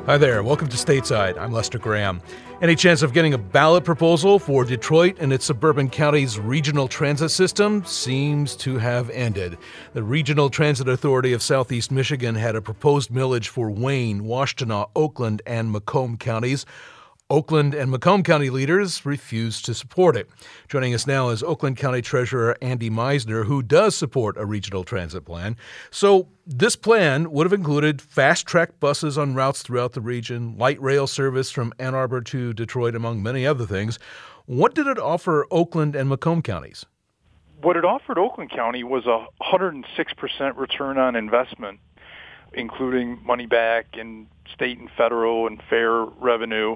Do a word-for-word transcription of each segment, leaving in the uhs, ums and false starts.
Hi there, welcome to Stateside. I'm Lester Graham. Any chance of getting a ballot proposal for Detroit and its suburban counties' regional transit system seems to have ended. The Regional Transit Authority of Southeast Michigan had a proposed millage for Wayne, Washtenaw, Oakland, and Macomb counties. Oakland and Macomb County leaders refused to support it. Joining us now is Oakland County Treasurer Andy Meisner, who does support a regional transit plan. So this plan would have included fast-track buses on routes throughout the region, light rail service from Ann Arbor to Detroit, among many other things. What did it offer Oakland and Macomb counties? What it offered Oakland County was a one hundred six percent return on investment, including money back in state and federal and fair revenue,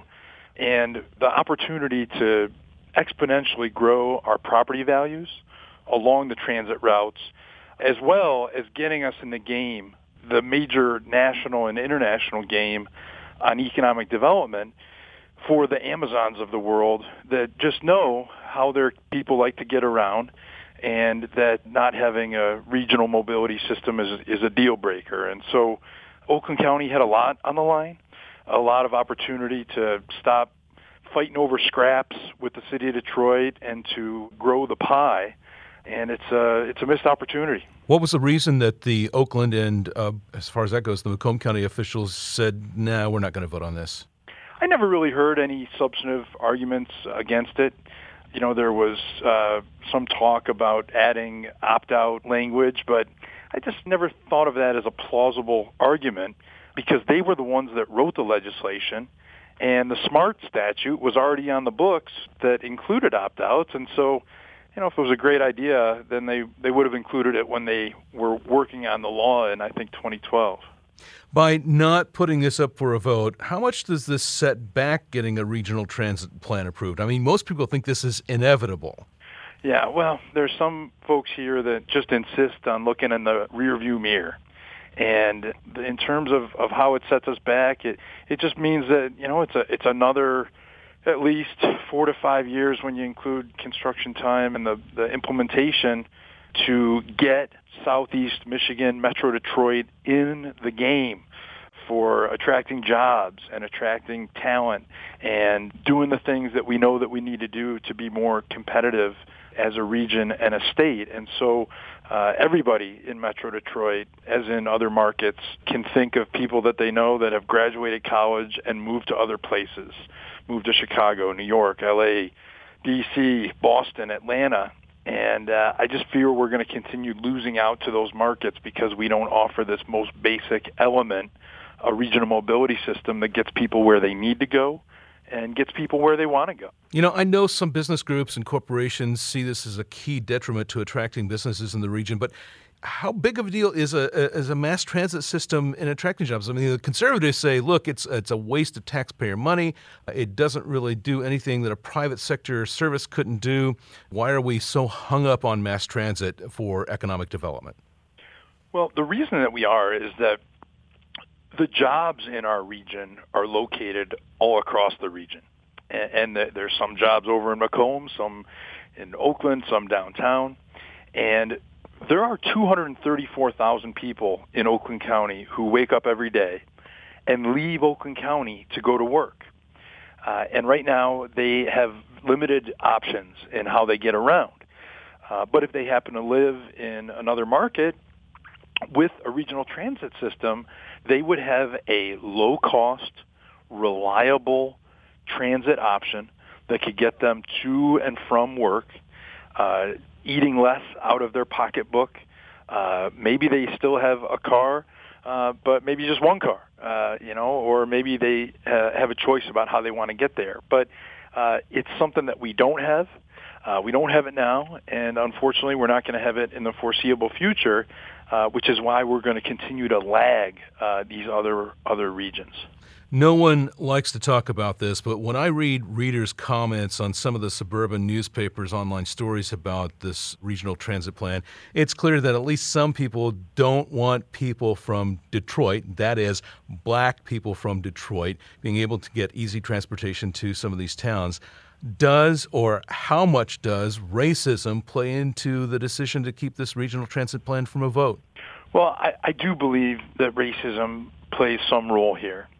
and the opportunity to exponentially grow our property values along the transit routes, as well as getting us in the game, the major national and international game on economic development for the Amazons of the world that just know how their people like to get around, and that not having a regional mobility system is, is a deal breaker. And so Oakland County had a lot on the line, a lot of opportunity to stop fighting over scraps with the city of Detroit and to grow the pie, and it's a, it's a missed opportunity. What was the reason that the Oakland and, uh, as far as that goes, the Macomb County officials said, nah, we're not going to vote on this? I never really heard any substantive arguments against it. You know, there was uh, some talk about adding opt-out language, but I just never thought of that as a plausible argument because they were the ones that wrote the legislation, and the SMART statute was already on the books that included opt-outs. And so, you know, if it was a great idea, then they, they would have included it when they were working on the law in, I think, twenty twelve. By not putting this up for a vote, how much does this set back getting a regional transit plan approved? I mean, most people think this is inevitable. Yeah, well, there's some folks here that just insist on looking in the rearview mirror. And in terms of, of how it sets us back, it, it just means that, you know, it's a it's another at least four to five years when you include construction time and the, the implementation to get Southeast Michigan, Metro Detroit in the game for attracting jobs and attracting talent and doing the things that we know that we need to do to be more competitive as a region and a state. And so uh, everybody in Metro Detroit, as in other markets, can think of people that they know that have graduated college and moved to other places, moved to Chicago, New York, L A, D C, Boston, Atlanta. And uh, I just fear we're going to continue losing out to those markets because we don't offer this most basic element, a regional mobility system that gets people where they need to go and gets people where they want to go. You know, I know some business groups and corporations see this as a key detriment to attracting businesses in the region, but how big of a deal is a, a is a mass transit system in attracting jobs? I mean, the conservatives say, look, it's it's a waste of taxpayer money. It doesn't really do anything that a private sector service couldn't do. Why are we so hung up on mass transit for economic development? Well, the reason that we are is that the jobs in our region are located all across the region. And, and there's some jobs over in Macomb, some in Oakland, some downtown. And there are two hundred thirty-four thousand people in Oakland County who wake up every day and leave Oakland County to go to work. Uh, and right now they have limited options in how they get around. Uh, but if they happen to live in another market with a regional transit system, they would have a low-cost, reliable transit option that could get them to and from work, uh, eating less out of their pocketbook. Uh, maybe they still have a car, uh, but maybe just one car, uh, you know, or maybe they uh, have a choice about how they want to get there. But uh, it's something that we don't have. Uh, we don't have it now, and unfortunately we're not going to have it in the foreseeable future, uh, which is why we're going to continue to lag uh, these other other regions. No one likes to talk about this, but when I read readers' comments on some of the suburban newspapers' online stories about this regional transit plan, it's clear that at least some people don't want people from Detroit, that is, black people from Detroit, being able to get easy transportation to some of these towns. Does, or how much does, racism play into the decision to keep this regional transit plan from a vote? Well, I, I do believe that racism plays some role here.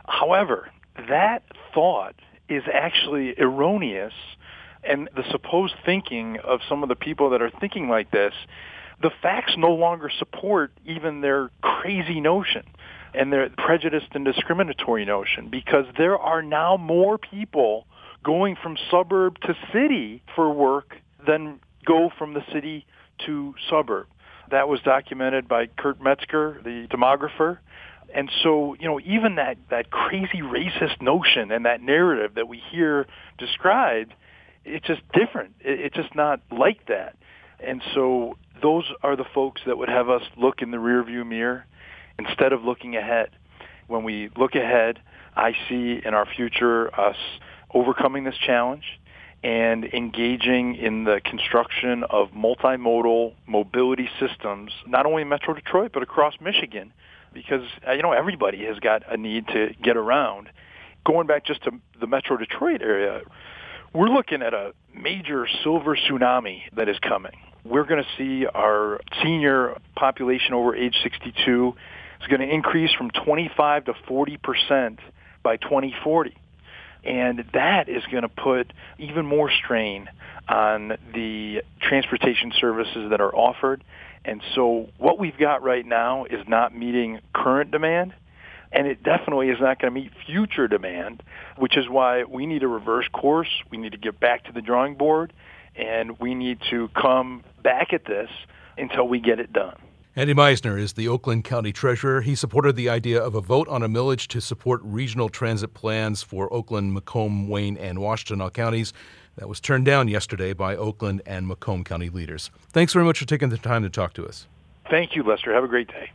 However, that thought is actually erroneous, and the supposed thinking of some of the people that are thinking like this, the facts no longer support even their crazy notion and their prejudiced and discriminatory notion, because there are now more people going from suburb to city for work than go from the city to suburb. That was documented by Kurt Metzger, the demographer. And so, you know, even that, that crazy racist notion and that narrative that we hear described, it's just different. It, it's just not like that. And so those are the folks that would have us look in the rearview mirror instead of looking ahead. When we look ahead, I see in our future us overcoming this challenge and engaging in the construction of multimodal mobility systems, not only in Metro Detroit, but across Michigan, because, you know, everybody has got a need to get around. Going back just to the Metro Detroit area, we're looking at a major silver tsunami that is coming. We're going to see our senior population over age sixty-two is going to increase from twenty-five to forty percent by twenty forty. And that is going to put even more strain on the transportation services that are offered. And so what we've got right now is not meeting current demand, and it definitely is not going to meet future demand, which is why we need a reverse course. We need to get back to the drawing board, and we need to come back at this until we get it done. Andy Meisner is the Oakland County Treasurer. He supported the idea of a vote on a millage to support regional transit plans for Oakland, Macomb, Wayne, and Washtenaw counties. That was turned down yesterday by Oakland and Macomb County leaders. Thanks very much for taking the time to talk to us. Thank you, Lester. Have a great day.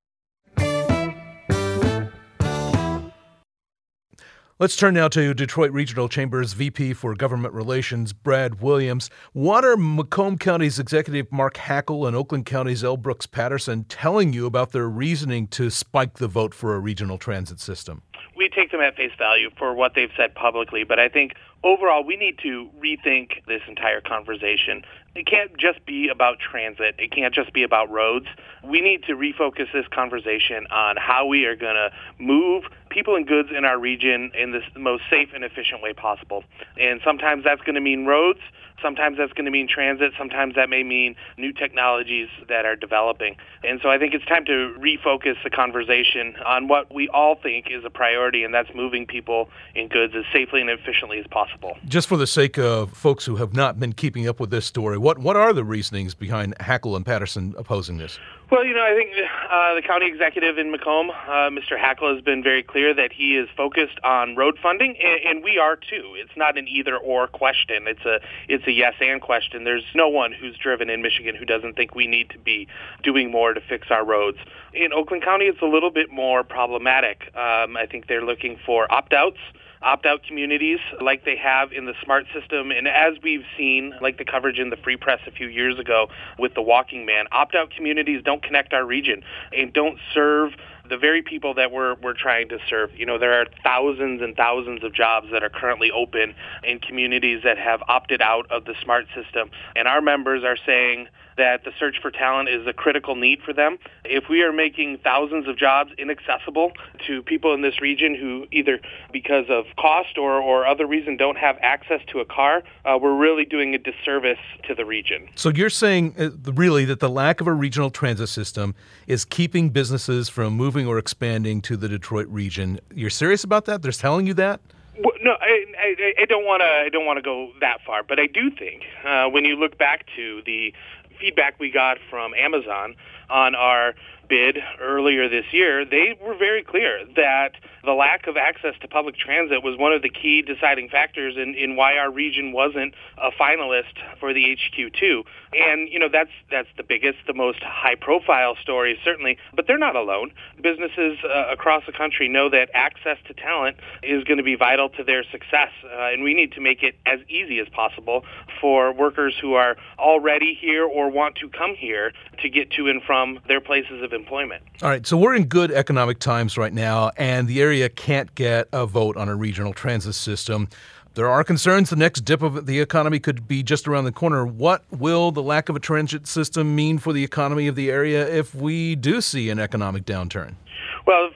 Let's turn now to Detroit Regional Chamber's V P for Government Relations, Brad Williams. What are Macomb County's Executive Mark Hackel and Oakland County's L. Brooks Patterson telling you about their reasoning to spike the vote for a regional transit system? We take them at face value for what they've said publicly, but I think overall we need to rethink this entire conversation. It can't just be about transit. It can't just be about roads. We need to refocus this conversation on how we are going to move people and goods in our region in this most safe and efficient way possible. And sometimes that's going to mean roads. Sometimes that's going to mean transit. Sometimes that may mean new technologies that are developing. And so I think it's time to refocus the conversation on what we all think is a priority, and that's moving people and goods as safely and efficiently as possible. Just for the sake of folks who have not been keeping up with this story, what, what are the reasonings behind Hackel and Patterson opposing this? Well, you know, I think uh, the county executive in Macomb, uh, Mister Hackel, has been very clear that he is focused on road funding, and, and we are too. It's not an either-or question. It's a it's a yes-and question. There's no one who's driven in Michigan who doesn't think we need to be doing more to fix our roads. In Oakland County, it's a little bit more problematic. Um, I think they're looking for opt-outs. Opt-out communities like they have in the SMART system. And as we've seen, like the coverage in the Free Press a few years ago with the Walking Man, opt-out communities don't connect our region and don't serve the very people that we're we're trying to serve. You know, there are thousands and thousands of jobs that are currently open in communities that have opted out of the SMART system. And our members are saying that the search for talent is a critical need for them. If we are making thousands of jobs inaccessible to people in this region who either because of cost or, or other reason don't have access to a car, uh, we're really doing a disservice to the region. So you're saying uh, really that the lack of a regional transit system is keeping businesses from moving or expanding to the Detroit region. You're serious about that? They're telling you that? Well, no, I, I, I don't want to. I don't want to go that far, but I do think uh, when you look back to the feedback we got from Amazon on our bid earlier this year, they were very clear that the lack of access to public transit was one of the key deciding factors in, in why our region wasn't a finalist for the H Q two. And, you know, that's that's the biggest, the most high-profile story, certainly. But they're not alone. Businesses uh, across the country know that access to talent is going to be vital to their success. Uh, and we need to make it as easy as possible for workers who are already here or want to come here to get to and from their places of employment. All right, so we're in good economic times right now, and the area can't get a vote on a regional transit system. There are concerns the next dip of the economy could be just around the corner. What will the lack of a transit system mean for the economy of the area if we do see an economic downturn? Well,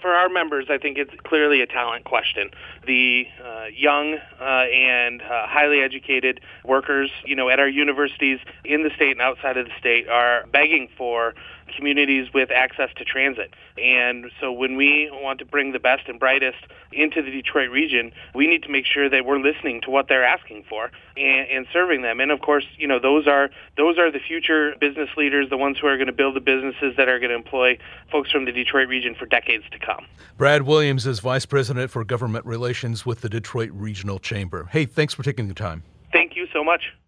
for our members, I think it's clearly a talent question. The uh, young uh, and uh, highly educated workers, you know, at our universities in the state and outside of the state are begging for communities with access to transit. And so when we want to bring the best and brightest into the Detroit region, we need to make sure that we're listening to what they're asking for and, and serving them. And of course, you know, those are those are the future business leaders, the ones who are going to build the businesses that are going to employ folks from the Detroit region for decades to come. Brad Williams is Vice President for Government Relations with the Detroit Regional Chamber. Hey, thanks for taking the time. Thank you so much.